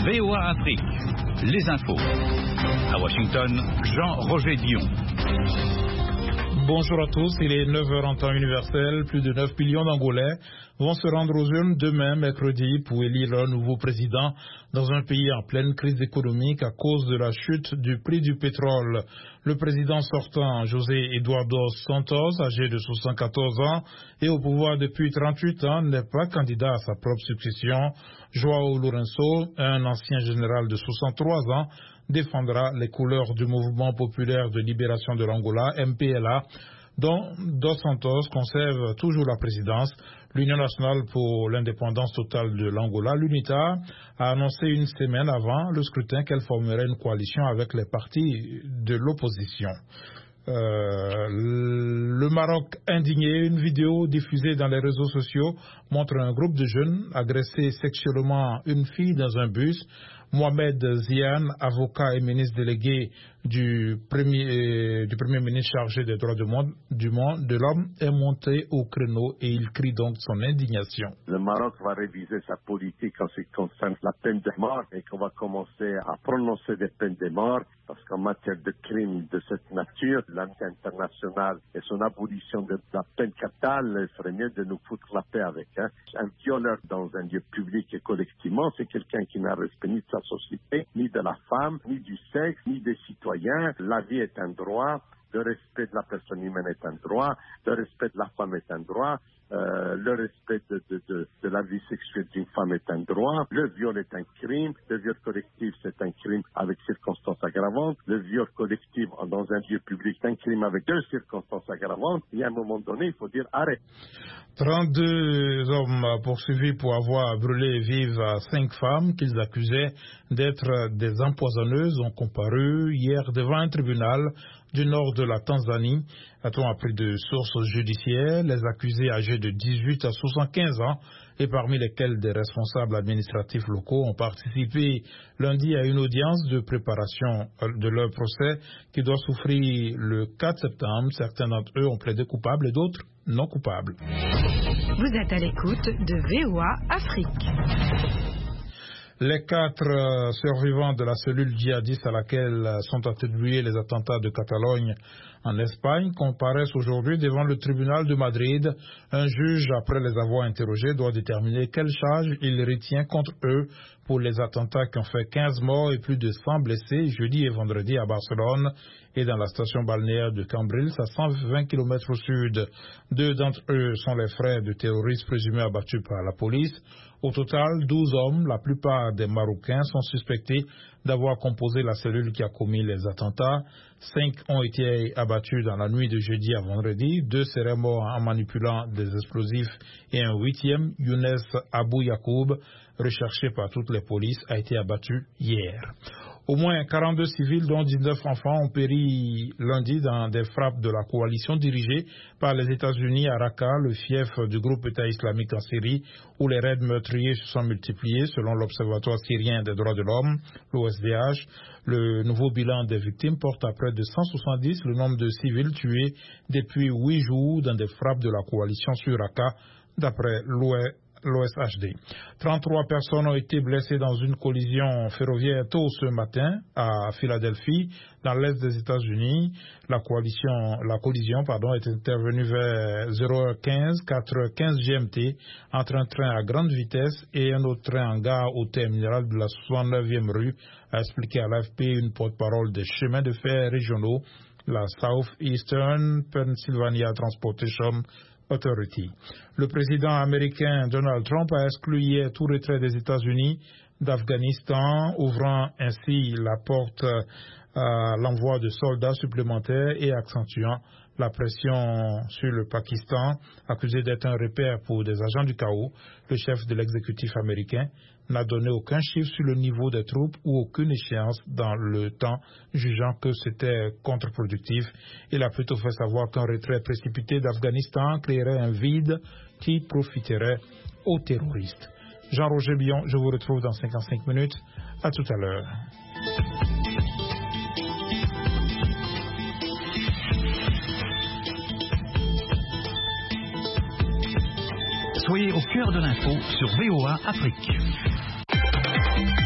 VOA Afrique, les infos. À Washington, Jean-Roger Dion. Bonjour à tous, il est 9h en temps universel. Plus de 9 millions d'Angolais vont se rendre aux urnes demain, mercredi, pour élire un nouveau président dans un pays en pleine crise économique à cause de la chute du prix du pétrole. Le président sortant, José Eduardo Santos, âgé de 74 ans et au pouvoir depuis 38 ans, n'est pas candidat à sa propre succession. João Lourenço, un ancien général de 63 ans, défendra les couleurs du mouvement populaire de libération de l'Angola, MPLA, dont Dos Santos conserve toujours la présidence. L'Union nationale pour l'indépendance totale de l'Angola, l'UNITA, a annoncé une semaine avant le scrutin qu'elle formerait une coalition avec les partis de l'opposition. Le Maroc indigné, une vidéo diffusée dans les réseaux sociaux montre un groupe de jeunes agresser sexuellement une fille dans un bus. Mohamed Ziane, avocat et ministre délégué du premier ministre chargé des droits de l'homme, est monté au créneau et il crie donc son indignation. Le Maroc va réviser sa politique en ce qui concerne la peine de mort et qu'on va commencer à prononcer des peines de mort parce qu'en matière de crimes de cette nature, l'Amnesty internationale et son abolition de la peine capitale, il serait mieux de nous foutre la paix avec. Un violeur dans un lieu public et collectivement, c'est quelqu'un qui n'a respect ni de sa société, ni de la femme, ni du sexe, ni des citoyens. La vie est un droit, le respect de la personne humaine est un droit, le respect de la femme est un droit, le respect de la vie sexuelle d'une femme est un droit, le viol est un crime, le viol collectif c'est un crime avec circonstances aggravantes, le viol collectif dans un lieu public c'est un crime avec 2 circonstances aggravantes, et à un moment donné il faut dire arrête. 32 hommes poursuivis pour avoir brûlé vives 5 femmes qu'ils accusaient d'être des empoisonneuses ont comparu hier devant un tribunal du nord de la Tanzanie. A-t-on appris de sources judiciaires, les accusés âgés de 18 à 75 ans et parmi lesquels des responsables administratifs locaux ont participé lundi à une audience de préparation de leur procès qui doit s'ouvrir le 4 septembre. Certains d'entre eux ont plaidé coupables et d'autres non coupables. Vous êtes à l'écoute de VOA Afrique. Les 4 survivants de la cellule djihadiste à laquelle sont attribués les attentats de Catalogne en Espagne comparaissent aujourd'hui devant le tribunal de Madrid. Un juge, après les avoir interrogés, doit déterminer quelle charge il retient contre eux pour les attentats qui ont fait 15 morts et plus de 100 blessés jeudi et vendredi à Barcelone et dans la station balnéaire de Cambrils à 120 km au sud. 2 d'entre eux sont les frères de terroristes présumés abattus par la police. Au total, 12 hommes, la plupart des Marocains, sont suspectés d'avoir composé la cellule qui a commis les attentats. 5 ont été abattus dans la nuit de jeudi à vendredi. 2 seraient morts en manipulant des explosifs et un 8e, Younes Abou Yacoub, recherché par toutes les polices, a été abattu hier. Au moins 42 civils, dont 19 enfants, ont péri lundi dans des frappes de la coalition dirigée par les États-Unis à Raqqa, le fief du groupe État islamique en Syrie, où les raids meurtriers se sont multipliés, selon l'Observatoire syrien des droits de l'homme, l'OSDH. Le nouveau bilan des victimes porte à près de 170 le nombre de civils tués depuis 8 jours dans des frappes de la coalition sur Raqqa, d'après l'OSHD. 33 personnes ont été blessées dans une collision ferroviaire tôt ce matin à Philadelphie, dans l'est des États-Unis. La collision est intervenue vers 0h15, 4h15 GMT, entre un train à grande vitesse et un autre train en gare au terminal de la 69e rue, a expliqué à l'AFP une porte-parole des chemins de fer régionaux, la Southeastern Pennsylvania Transportation Authority. Le président américain Donald Trump a exclu hier tout retrait des États-Unis d'Afghanistan, ouvrant ainsi la porte à l'envoi de soldats supplémentaires et accentuant la pression sur le Pakistan, accusé d'être un repère pour des agents du chaos. Le chef de l'exécutif américain n'a donné aucun chiffre sur le niveau des troupes ou aucune échéance dans le temps, jugeant que c'était contre-productif. Il a plutôt fait savoir qu'un retrait précipité d'Afghanistan créerait un vide qui profiterait aux terroristes. Jean-Roger Dion, je vous retrouve dans 55 minutes. À tout à l'heure. Soyez au cœur de l'info sur VOA Afrique.